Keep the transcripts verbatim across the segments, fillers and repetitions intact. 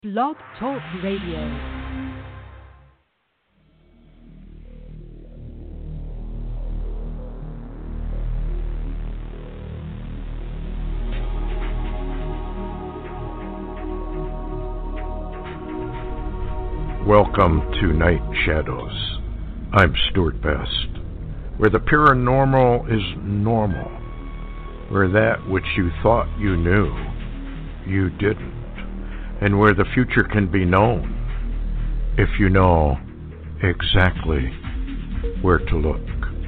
Blog Talk Radio. Welcome to Night Shadows. I'm Stuart Best, where the paranormal is normal, where that which you thought you knew, you didn't, and where the future can be known if you know exactly where to look.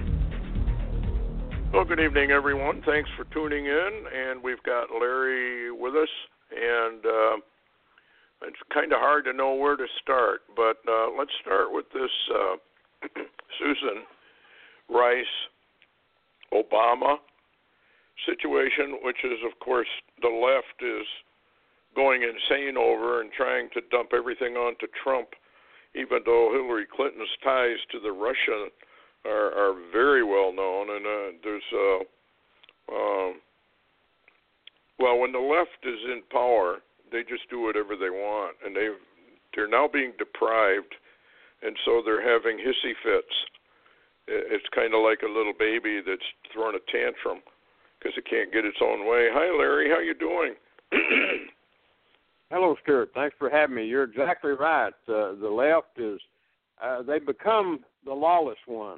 Well, good evening, everyone. Thanks for tuning in, and we've got Larry with us, and uh, it's kind of hard to know where to start, but uh, let's start with this uh, Susan Rice Obama situation, which is, of course, the left is going insane over and trying to dump everything onto Trump, even though Hillary Clinton's ties to the Russia are, are very well known. And uh, there's, uh, um, well, when the left is in power, they just do whatever they want, and they've they're now being deprived, and so they're having hissy fits. It's kind of like a little baby that's throwing a tantrum because it can't get its own way. Hi, Larry. How you doing? Hello, Stuart. Thanks for having me. You're exactly right. Uh, the left is, uh, they become the lawless ones.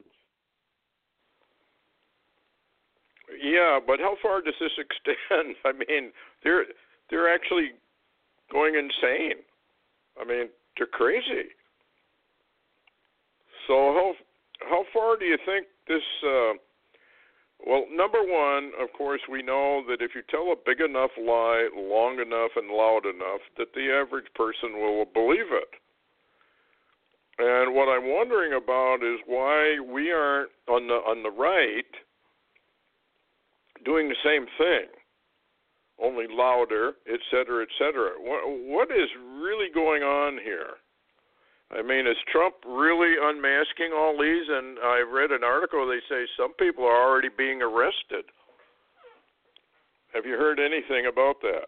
Yeah, but how far does this extend? I mean, they're they're actually going insane. I mean, they're crazy. So how how far do you think this... Uh, Well, number one, of course, we know that if you tell a big enough lie long enough and loud enough, that the average person will believe it. And what I'm wondering about is why we aren't on the on the right doing the same thing, only louder, et cetera, et cetera. What, what is really going on here? I mean, is Trump really unmasking all these? And I read an article, they say some people are already being arrested. Have you heard anything about that?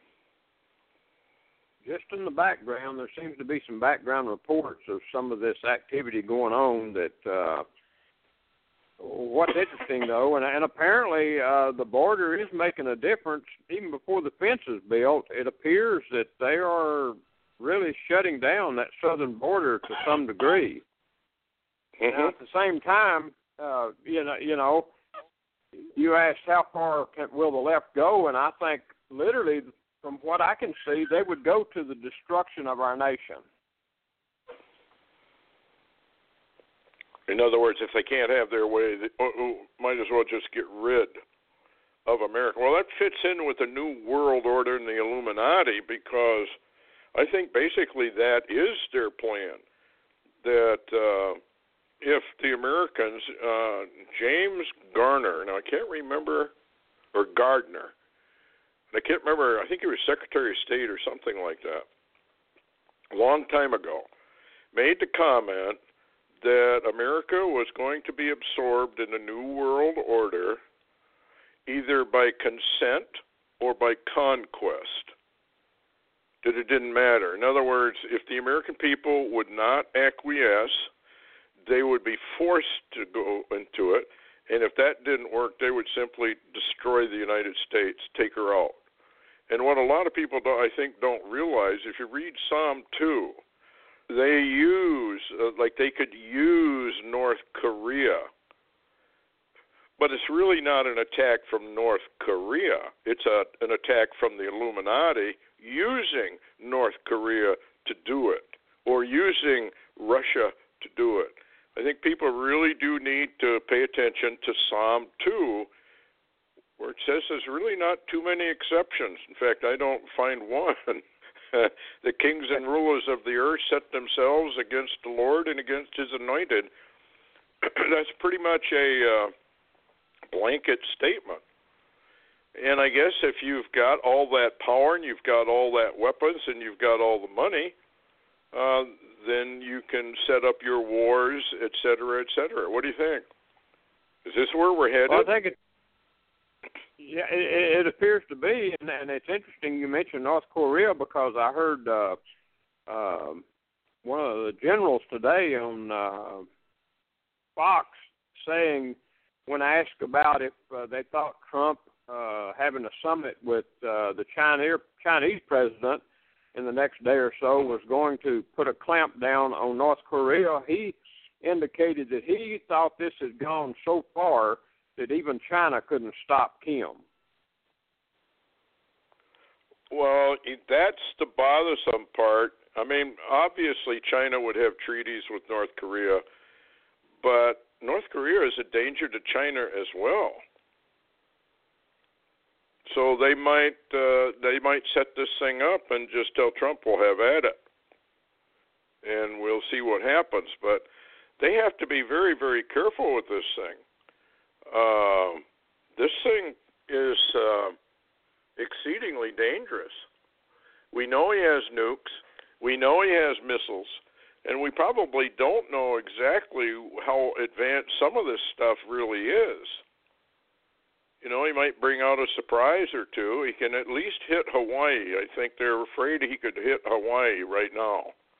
Just in the background, there seems to be some background reports of some of this activity going on that, uh, what's interesting, though, and, and apparently uh, the border is making a difference. Even before the fence is built, it appears that they are really shutting down that southern border to some degree. Mm-hmm. Now, at the same time, uh, you know, you know, you asked how far can, will the left go, and I think literally, from what I can see, they would go to the destruction of our nation. In other words, if they can't have their way, they oh, oh, might as well just get rid of America. Well, that fits in with the New World Order and the Illuminati, because I think basically that is their plan, that uh, if the Americans, uh, James Garner, now I can't remember, or Gardner, I can't remember, I think he was Secretary of State or something like that, a long time ago, made the comment that America was going to be absorbed in the New World Order either by consent or by conquest. That it didn't matter. In other words, if the American people would not acquiesce, they would be forced to go into it, and if that didn't work, they would simply destroy the United States, take her out. And what a lot of people, do, I think, don't realize, if you read Psalm two, they use, uh, like they could use North Korea, but it's really not an attack from North Korea. It's a, an attack from the Illuminati using North Korea to do it, or using Russia to do it. I think people really do need to pay attention to Psalm two, where it says there's really not too many exceptions. In fact, I don't find one. The kings and rulers of the earth set themselves against the Lord and against his anointed. That's pretty much a uh, blanket statement. And I guess if you've got all that power and you've got all that weapons and you've got all the money, uh, then you can set up your wars, et cetera, et cetera. What do you think? Is this where we're headed? Well, I think it, Yeah, it, it appears to be, and, and it's interesting you mentioned North Korea because I heard uh, um, one of the generals today on uh, Fox saying, when asked about if uh, they thought Trump uh, having a summit with uh, the Chinese Chinese president in the next day or so was going to put a clamp down on North Korea, he indicated that he thought this had gone so far that even China couldn't stop Kim. Well, that's the bothersome part. I mean, obviously China would have treaties with North Korea, but North Korea is a danger to China as well. So they might uh, they might set this thing up and just tell Trump we'll have at it, and we'll see what happens. But they have to be very, very careful with this thing. Uh, this thing is uh, exceedingly dangerous. We know he has nukes. We know he has missiles. And we probably don't know exactly how advanced some of this stuff really is. You know, he might bring out a surprise or two. He can at least hit Hawaii. I think they're afraid he could hit Hawaii right now.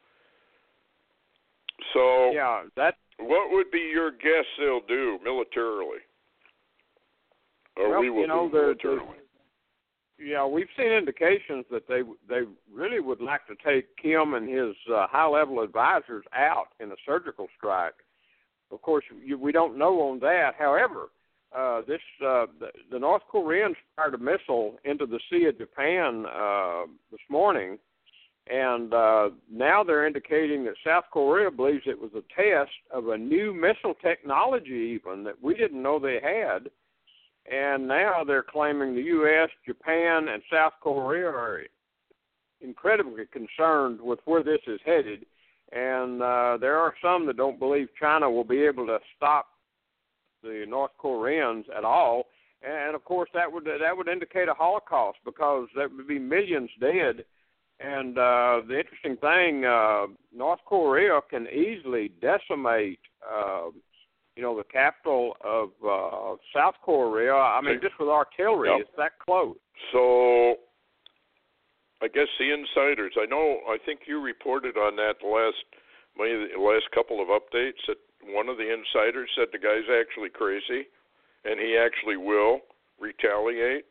So, yeah, that. What would be your guess they'll do militarily? Or well, we will you know, do militarily? Yeah, we've seen indications that they they really would like to take Kim and his uh, high-level advisors out in a surgical strike. Of course, you, we don't know on that. However, uh, this uh, the, the North Koreans fired a missile into the Sea of Japan uh, this morning, and uh, now they're indicating that South Korea believes it was a test of a new missile technology even that we didn't know they had. And now they're claiming the U S, Japan, and South Korea are incredibly concerned with where this is headed. And uh, there are some that don't believe China will be able to stop the North Koreans at all. And, of course, that would that would indicate a Holocaust because there would be millions dead. And uh, the interesting thing, uh, North Korea can easily decimate uh you know, the capital of uh, South Korea. I mean, just with artillery, yep. It's that close. So, I guess the insiders, I know, I think you reported on that the last, maybe the last couple of updates that one of the insiders said the guy's actually crazy and he actually will retaliate.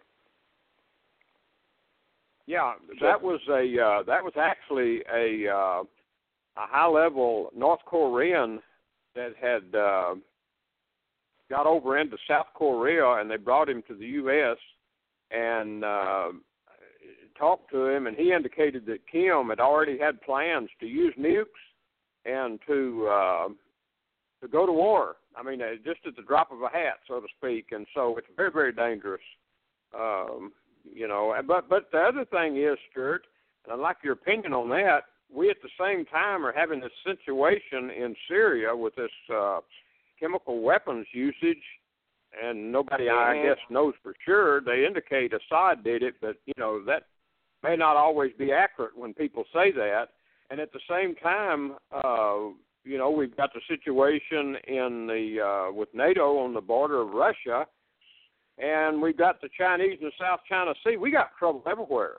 Yeah, that was a uh, that was actually a uh, a high-level North Korean that had uh, got over into South Korea, and they brought him to the U S and uh, talked to him, and he indicated that Kim had already had plans to use nukes and to uh, to go to war. I mean, uh, just at the drop of a hat, so to speak. And so it's very, very dangerous. Um, you know, but but the other thing is, Stuart, and I'd like your opinion on that. We at the same time are having this situation in Syria with this uh, chemical weapons usage, and nobody, I guess, knows for sure. They indicate Assad did it, but, you know, that may not always be accurate when people say that. And at the same time, uh, you know, we've got the situation in the uh, with NATO on the border of Russia, and we've got the Chinese in the South China Sea. We got trouble everywhere.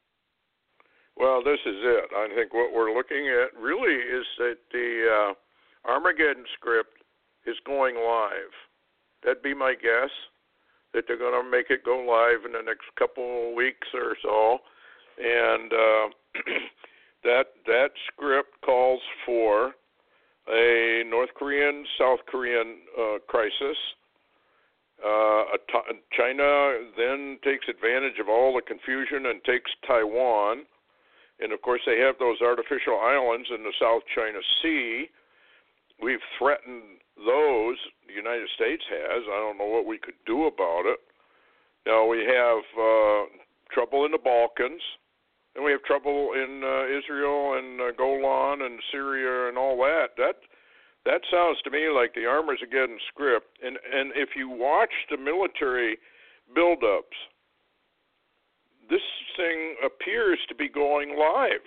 Well, this is it. I think what we're looking at really is that the uh, Armageddon script is going live. That'd be my guess, that they're going to make it go live in the next couple of weeks or so. And uh, that that script calls for a North Korean, South Korean uh, crisis. Uh, China then takes advantage of all the confusion and takes Taiwan. And, of course, they have those artificial islands in the South China Sea. We've threatened those. The United States has. I don't know what we could do about it. Now, we have uh, trouble in the Balkans, and we have trouble in uh, Israel and uh, Golan and Syria and all that. That that sounds to me like the Armageddon script. And, and if you watch the military buildups, this thing appears to be going live.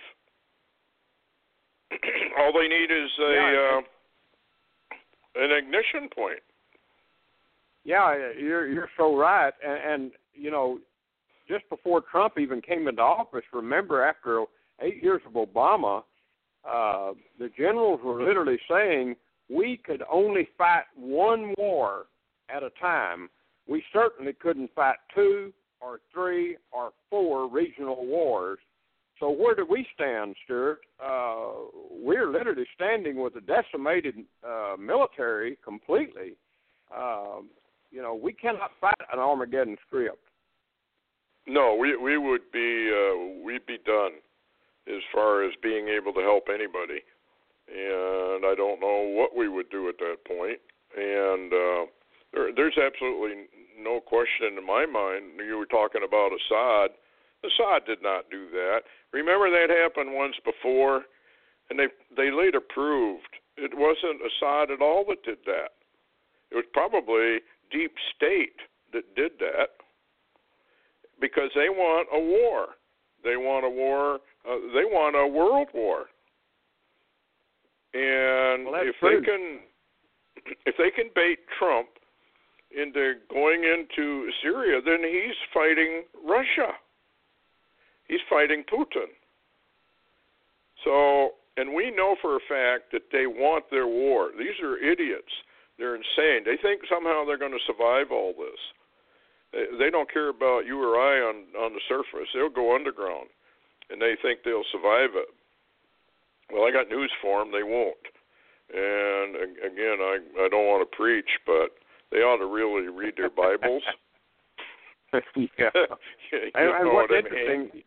All they need is a yeah, uh, an ignition point. Yeah, you're you're so right. And, and you know, just before Trump even came into office, remember after eight years of Obama, uh, the generals were literally saying we could only fight one war at a time. We certainly couldn't fight two or three or four regional wars. So where do we stand, Stuart? Uh, we're literally standing with a decimated uh, military completely. Uh, you know, we cannot fight an Armageddon script. No, we we would be uh, we'd be done as far as being able to help anybody, and I don't know what we would do at that point. And uh, there, there's absolutely no question in my mind. You were talking about Assad. Assad did not do that. Remember that happened once before, and they they later proved it wasn't Assad at all that did that. It was probably Deep State that did that, because they want a war. They want a war. Uh, they want a world war. And well, if true. they can, if they can bait Trump into going into Syria, then he's fighting Russia. He's fighting Putin. So, and we know for a fact that they want their war. These are idiots. They're insane. They think somehow they're going to survive all this. They don't care about you or I on, on the surface. They'll go underground, and they think they'll survive it. Well, I got news for them. They won't. And, again, I, I don't want to preach, but they ought to really read their Bibles. yeah. You and, and what's what interesting, I, mean?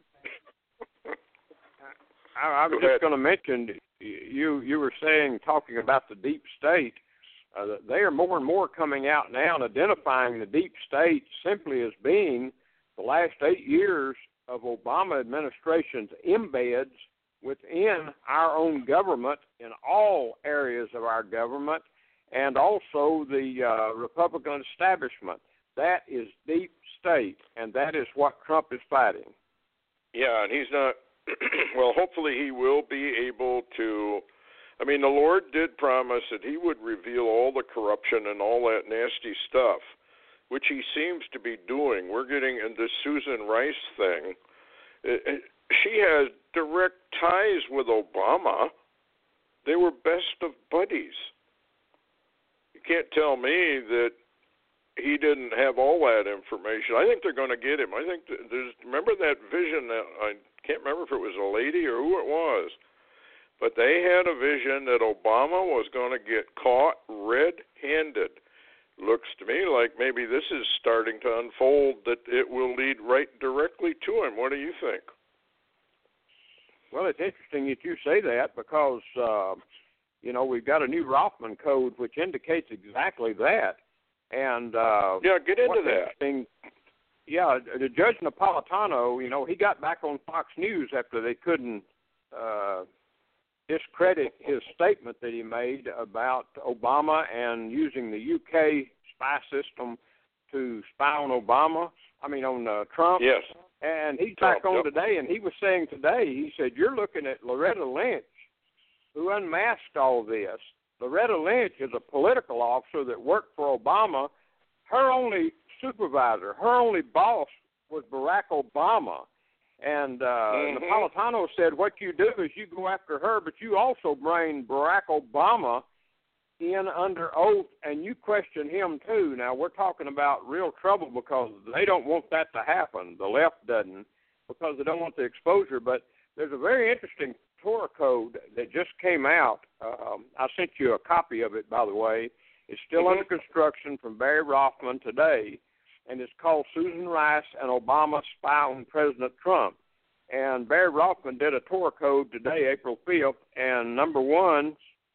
I, I was Go just going to mention, you, you were saying, talking about the deep state, Uh, they are more and more coming out now and identifying the deep state simply as being the last eight years of Obama administration's embeds within our own government in all areas of our government, and also the uh, Republican establishment. That is deep state, and that is what Trump is fighting. Yeah, and he's not, well, hopefully he will be able to, I mean, the Lord did promise that he would reveal all the corruption and all that nasty stuff, which he seems to be doing. We're getting in this Susan Rice thing. It, it, she has direct ties with Obama. They were best of buddies. You can't tell me that he didn't have all that information. I think they're going to get him. I think there's, remember that vision that, I can't remember if it was a lady or who it was, but they had a vision that Obama was going to get caught red-handed. Looks to me like maybe this is starting to unfold, that it will lead right directly to him. What do you think? Well, it's interesting that you say that because, uh, you know, we've got a new Rothman Code which indicates exactly that. And uh, yeah, get into that. Yeah, the Judge Napolitano, you know, he got back on Fox News after they couldn't uh, discredit his statement that he made about Obama and using the U K spy system to spy on Obama, I mean on uh, Trump. Yes. And he's Trump, back on yep. today, and he was saying today, he said, you're looking at Loretta Lynch, who unmasked all this. Loretta Lynch is a political officer that worked for Obama. Her only supervisor, her only boss was Barack Obama. And uh, mm-hmm. Napolitano said, what you do is you go after her, but you also bring Barack Obama in under oath, and you question him too. Now, we're talking about real trouble because they don't want that to happen. The left doesn't, because they don't want the exposure. But there's a very interesting Torah code that just came out. Um, I sent you a copy of it, by the way. It's still mm-hmm. under construction from Barry Rothman today, and it's called Susan Rice and Obama Spy on President Trump. And Barry Rothman did a Torah code today, April fifth, and number one,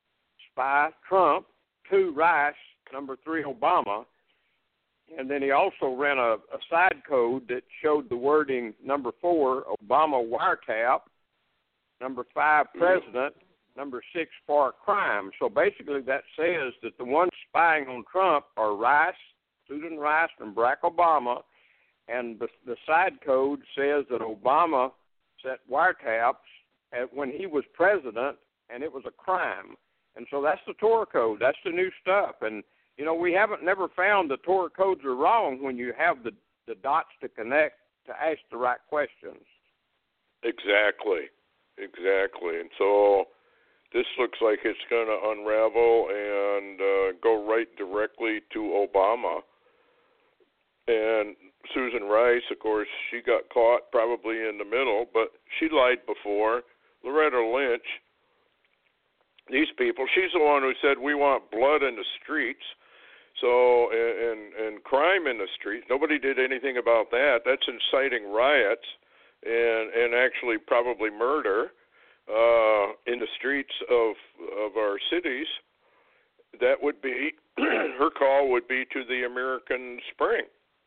Spy Trump, two, Rice, number three, Obama. And then he also ran a, a side code that showed the wording number four, Obama wiretap, number five, president, number six, for crime. So basically that says that the ones spying on Trump are Rice, Susan Rice, and Barack Obama. And the, the side code says that Obama set wiretaps at, when he was president, and it was a crime. And so that's the Torah code. That's the new stuff. And, you know, we haven't never found the Torah codes are wrong when you have the, the dots to connect to ask the right questions. Exactly. Exactly. And so this looks like it's going to unravel and uh, go right directly to Obama. And Susan Rice, of course, she got caught probably in the middle, but she lied before. Loretta Lynch, these people, she's the one who said we want blood in the streets. So, and, and crime in the streets. Nobody did anything about that. That's inciting riots and, and actually probably murder uh, in the streets of of our cities. That would be, her call would be to the American Spring.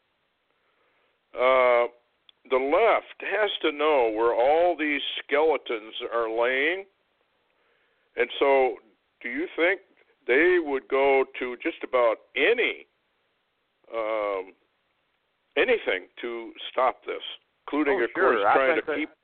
Uh, the left has to know where all these skeletons are laying. And so, do you think they would go to just about any um, anything to stop this, including, oh, of sure. course, I trying to that, keep.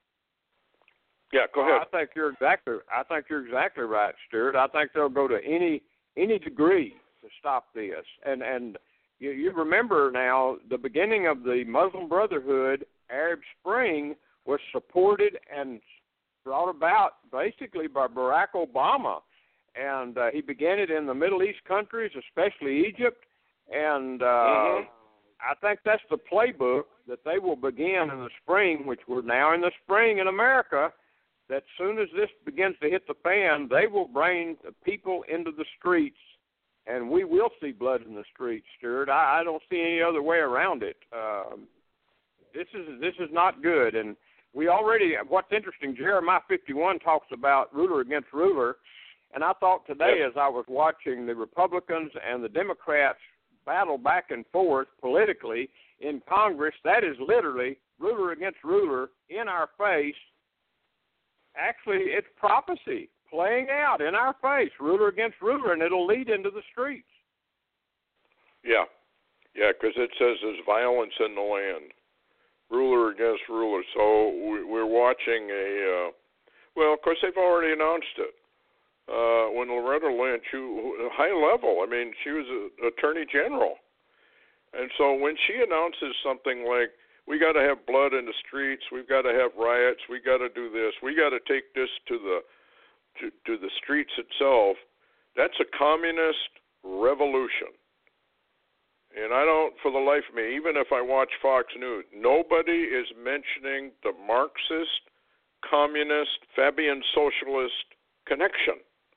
Yeah, go ahead. I think you're exactly. I think you're exactly right, Stuart. I think they'll go to any any degree to stop this. And and you, you remember now the beginning of the Muslim Brotherhood, Arab Spring, was supported and brought about basically by Barack Obama. And uh, he began it in the Middle East countries, especially Egypt. And uh, mm-hmm. I think that's the playbook that they will begin in the spring, which we're now in the spring in America, that as soon as this begins to hit the fan, they will bring the people into the streets, and we will see blood in the streets, Stuart. I, I don't see any other way around it. Um, this is this is not good. And we already, what's interesting, Jeremiah fifty-one talks about ruler against ruler. And I thought today, as I was watching the Republicans and the Democrats battle back and forth politically in Congress, that is literally ruler against ruler in our face. Actually, it's prophecy playing out in our face, ruler against ruler, and it'll lead into the streets. Yeah, yeah, because it says there's violence in the land, ruler against ruler. So we're watching a, uh, well, of course, they've already announced it. Uh, when Loretta Lynch, who, who high level, I mean, she was an attorney general. And so when she announces something like, we got to have blood in the streets, we've got to have riots, we got to do this, we got to take this to the to, to the streets itself, that's a communist revolution. And I don't, for the life of me, even if I watch Fox News, nobody is mentioning the Marxist, communist, Fabian socialist connection.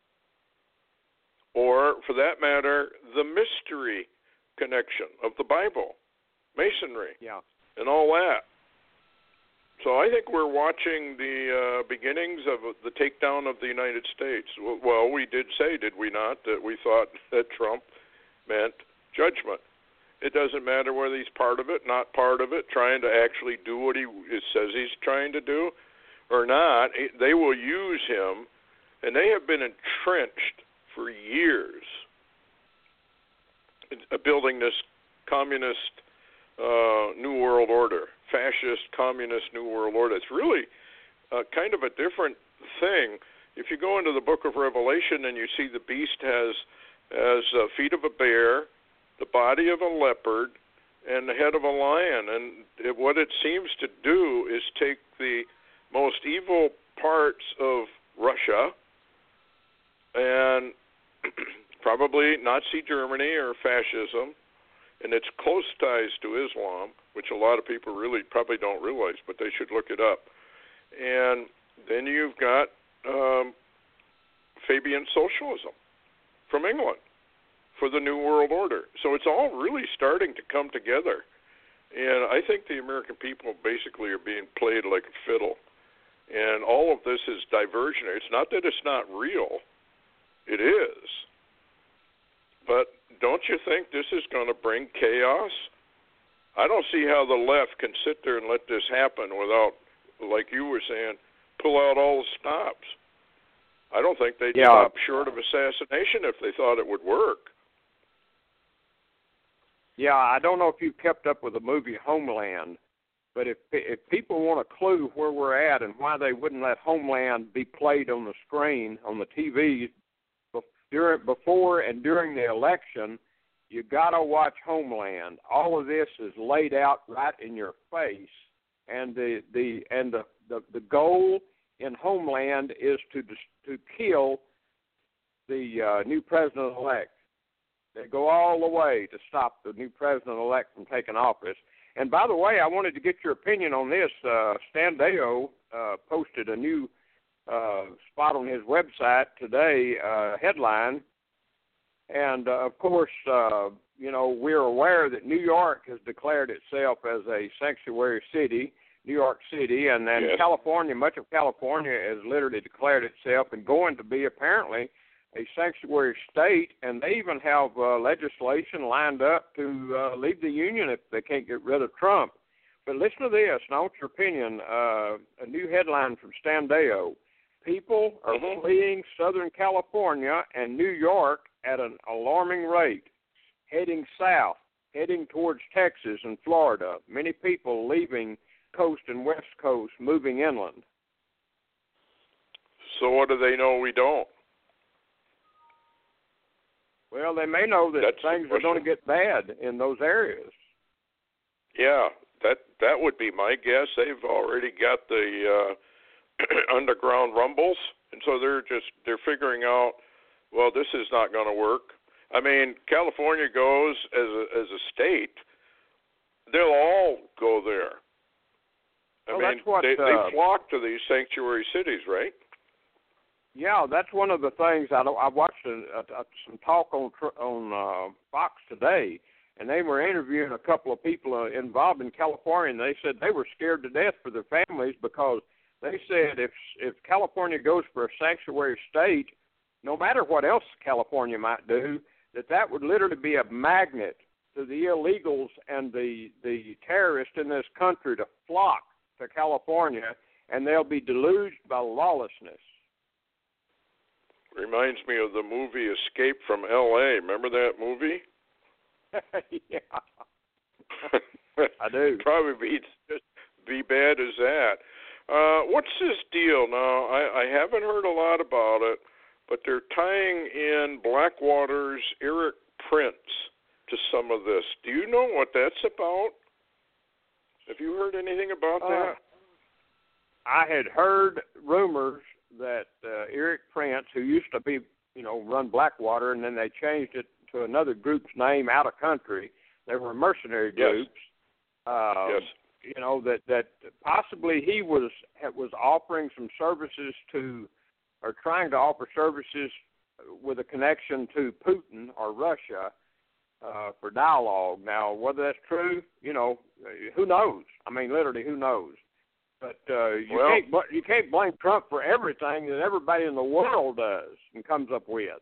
Or, for that matter, the mystery connection of the Bible, Masonry, yeah. and all that. So I think we're watching the uh, beginnings of the takedown of the United States. Well, we did say, did we not, that we thought that Trump meant judgment. It doesn't matter whether he's part of it, not part of it, trying to actually do what he says he's trying to do or not. They will use him, and they have been entrenched for years, building this communist uh, New World Order, fascist communist New World Order. It's really uh, kind of a different thing. If you go into the book of Revelation and you see the beast has, has uh, feet of a bear, the body of a leopard, and the head of a lion, and it, what it seems to do is take the most evil parts of Russia and probably Nazi Germany or fascism, and its close ties to Islam, which a lot of people really probably don't realize, but they should look it up. And then you've got um, Fabian socialism from England for the New World Order. So it's all really starting to come together. And I think the American people basically are being played like a fiddle. And all of this is diversionary. It's not that it's not real. It is. But don't you think this is going to bring chaos? I don't see how the left can sit there and let this happen without, like you were saying, pull out all the stops. I don't think they'd yeah. stop short of assassination if they thought it would work. Yeah, I don't know if you've kept up with the movie Homeland, but if if people want a clue where we're at and why they wouldn't let Homeland be played on the screen, on the T V, during, before and during the election, you got to watch Homeland. All of this is laid out right in your face, and the the and the, the, the goal in Homeland is to to kill the uh, new president-elect. They go all the way to stop the new president-elect from taking office. And by the way, I wanted to get your opinion on this. Uh, Stan Deyo uh, posted a new uh, spot on his website today, uh, headline. And, uh, of course, uh, you know, we're aware that New York has declared itself as a sanctuary city, New York City, and then yes. California, much of California has literally declared itself and going to be apparently a sanctuary state, and they even have uh, legislation lined up to uh, leave the union if they can't get rid of Trump. But listen to this, and I want your opinion. Uh, a new headline from Stan Deyo. People are mm-hmm. fleeing Southern California and New York at an alarming rate, heading south, heading towards Texas and Florida. Many people leaving coast and west coast, moving inland. So what do they know we don't? Well, they may know that That's things are going to get bad in those areas. Yeah, that that would be my guess. They've already got the uh, underground rumbles, and so they're just they're figuring out, well, this is not going to work. I mean, California goes as a, as a state, they'll all go there. I well, mean, that's what, they, uh, they flock to these sanctuary cities, right? Yeah, that's one of the things. I, I watched a, a, some talk on on uh, Fox today, and they were interviewing a couple of people uh, involved in California, and they said they were scared to death for their families because they said if if California goes for a sanctuary state, no matter what else California might do, that that would literally be a magnet to the illegals and the, the terrorists in this country to flock to California, and they'll be deluged by lawlessness. Reminds me of the movie Escape from L A. Remember that movie? Yeah. I do. Probably be just be bad as that. Uh, what's this deal now? I, I haven't heard a lot about it, but they're tying in Blackwater's Erik Prince to some of this. Do you know what that's about? Have you heard anything about uh, that? I had heard rumors that uh, Erik Prince, who used to be, you know, run Blackwater, and then they changed it to another group's name out of country. They were mercenary groups. Yes. Uh, yes. You know, that, that possibly he was was offering some services to, or trying to offer services with a connection to Putin or Russia uh, for dialogue. Now, whether that's true, you know, who knows? I mean, literally, who knows? But uh, you well, can't you can't blame Trump for everything that everybody in the world does and comes up with.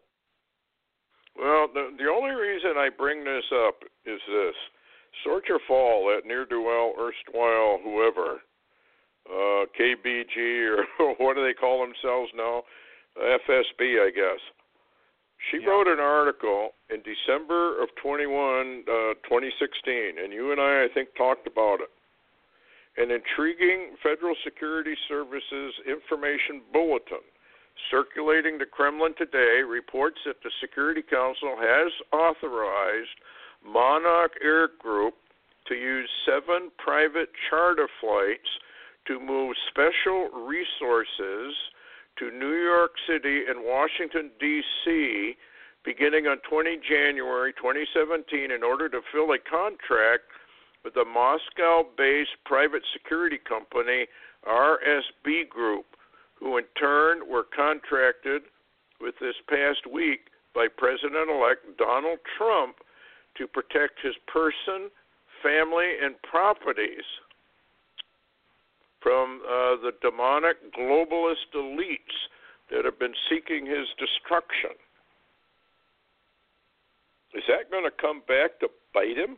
Well, the, the only reason I bring this up is this. Sorcher Fall, that ne'er-do-well, erstwhile, whoever, uh, K B G, or what do they call themselves now? F S B, I guess. She yeah. wrote an article in December of twenty-one, uh, twenty sixteen, and you and I, I think, talked about it. An intriguing Federal Security Services information bulletin circulating the Kremlin today reports that the Security Council has authorized Monarch Air Group to use seven private charter flights to move special resources to New York City and Washington, D C beginning on the twentieth of January twenty seventeen in order to fill a contract with the Moscow-based private security company R S B Group, who in turn were contracted with this past week by President-elect Donald Trump to protect his person, family, and properties from uh, the demonic globalist elites that have been seeking his destruction. Is that going to come back to bite him?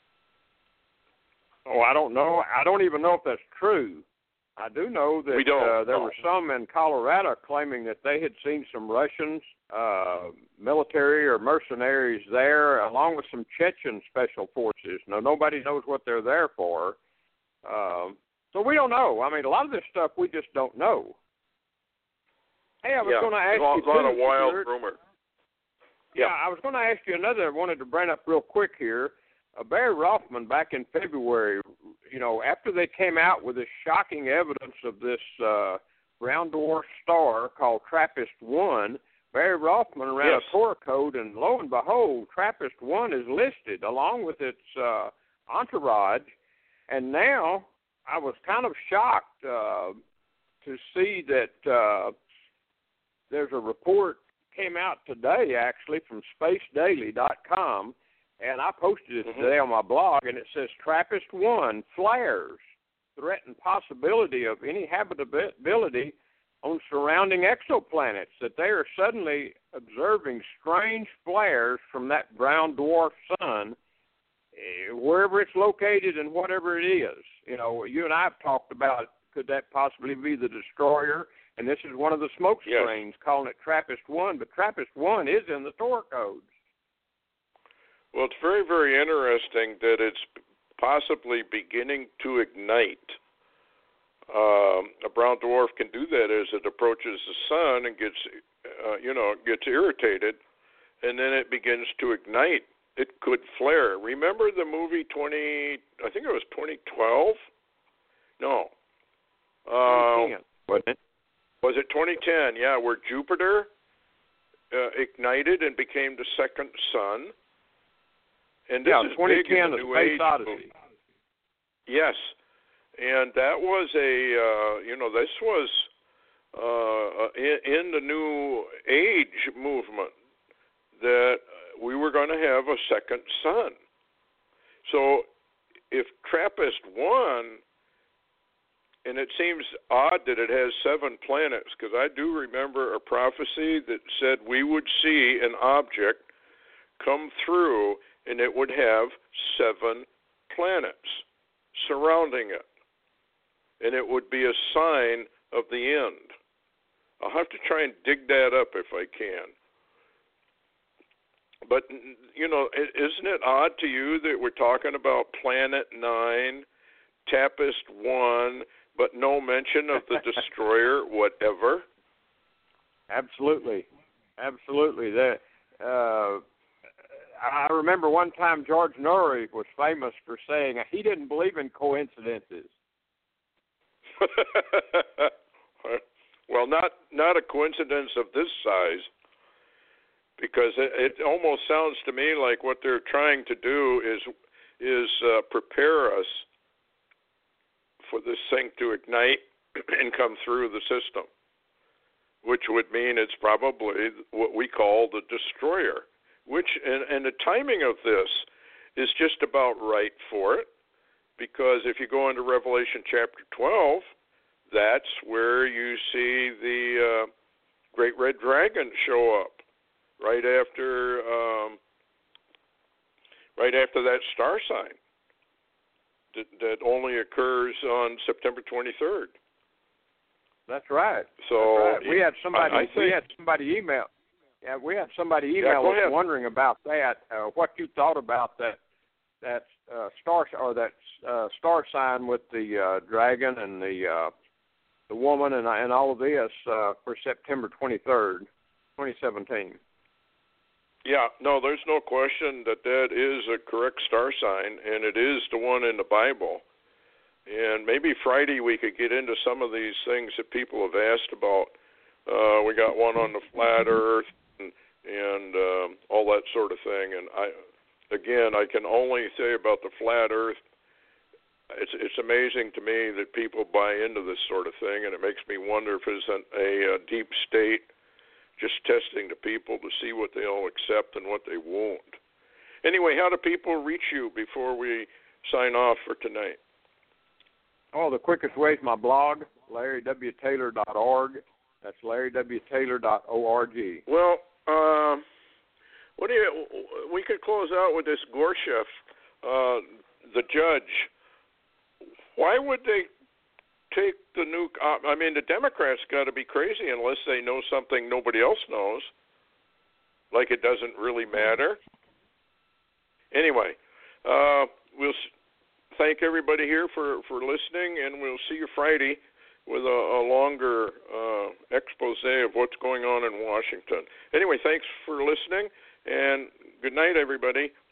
Oh, I don't know. I don't even know if that's true. I do know that we don't, uh, there no. were some in Colorado claiming that they had seen some Russians, uh, military or mercenaries there, along with some Chechen special forces. Now, nobody knows what they're there for. Um, so we don't know. I mean, a lot of this stuff we just don't know. Hey, I was yeah, going to ask a lot, you, lot too, of wild Stuart. rumor. Yeah, I was going to ask you another. I wanted to bring up real quick here. Uh, Barry Rothman, back in February, you know, after they came out with this shocking evidence of this uh, brown dwarf star called TRAPPIST one. Barry Rothman ran yes. a Tor code, and lo and behold, TRAPPIST one is listed along with its uh, entourage. And now I was kind of shocked uh, to see that uh, there's a report came out today, actually, from space daily dot com, and I posted it mm-hmm. today on my blog, and it says TRAPPIST one flares threaten possibility of any habitability on surrounding exoplanets, that they are suddenly observing strange flares from that brown dwarf sun, wherever it's located and whatever it is. You know, you and I have talked about, could that possibly be the destroyer? And this is one of the smoke screens yes. calling it TRAPPIST one, but TRAPPIST one is in the Tor codes. Well, it's very, very interesting that it's possibly beginning to ignite. Um, a brown dwarf can do that as it approaches the sun and gets, uh, you know, gets irritated, and then it begins to ignite. It could flare. Remember the movie twenty? I think it was twenty twelve. No. twenty ten, wasn't it? Was it twenty ten? Yeah, where Jupiter uh, ignited and became the second sun. And this yeah, is twenty ten, big in the the New Space Age Odyssey. movie. Yes, and that was a uh, you know this was uh, in, in the New Age movement that we were going to have a second sun. So if TRAPPIST one, and it seems odd that it has seven planets, because I do remember a prophecy that said we would see an object come through and it would have seven planets surrounding it. And it would be a sign of the end. I'll have to try and dig that up if I can. But, you know, isn't it odd to you that we're talking about Planet Nine, TRAPPIST one, but no mention of the destroyer, whatever? Absolutely. Absolutely. That, uh, I remember one time George Norrie was famous for saying he didn't believe in coincidences. Well, not not a coincidence of this size, because it, it almost sounds to me like what they're trying to do is is uh, prepare us for this thing to ignite and come through the system, which would mean it's probably what we call the destroyer. Which and, and the timing of this is just about right for it, because if you go into Revelation chapter twelve, that's where you see the uh, great red dragon show up right after um, right after that star sign that, that only occurs on September twenty-third. That's right. So That's right. we had somebody I, I think, we had somebody email. Yeah, we had somebody email yeah, us ahead. wondering about that. Uh, what you thought about that that uh, star or that uh, star sign with the uh, dragon and the uh, the woman and and all of this uh, for September twenty-third, twenty seventeen. Yeah, no, there's no question that that is a correct star sign, and it is the one in the Bible. And maybe Friday we could get into some of these things that people have asked about. Uh, we got one on the flat Earth and, and um, all that sort of thing. And I, again, I can only say about the flat Earth. It's it's amazing to me that people buy into this sort of thing, and it makes me wonder if it's an, a, a deep state just testing the people to see what they'll accept and what they won't. Anyway, how do people reach you before we sign off for tonight? Oh, the quickest way is my blog, larry w taylor dot org. That's larry w taylor dot org. Well, um, what do you? We could close out with this Gorsuch, uh, the judge. Why would they take the nuke? I mean, the Democrats got to be crazy unless they know something nobody else knows. Like it doesn't really matter. Anyway, uh, we'll thank everybody here for, for listening, and we'll see you Friday with a, a longer uh, expose of what's going on in Washington. Anyway, thanks for listening, and good night, everybody.